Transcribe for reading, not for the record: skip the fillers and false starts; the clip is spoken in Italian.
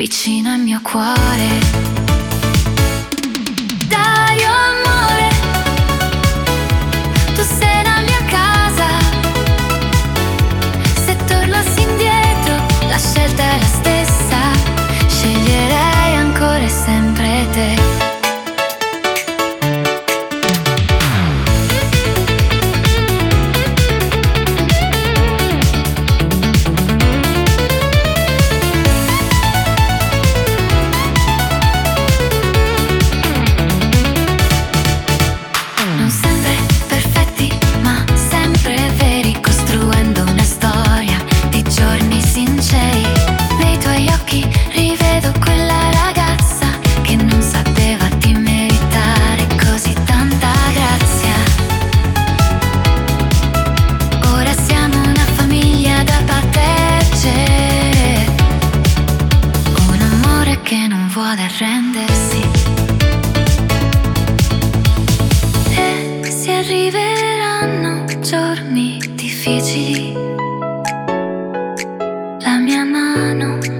vicino al mio cuore. Dai amore, tu sei la mia casa. Se tornassi indietro, la scelta è la stessa. Sceglierei ancora e sempre te. Arrendersi. E si arriveranno giorni difficili. La mia mano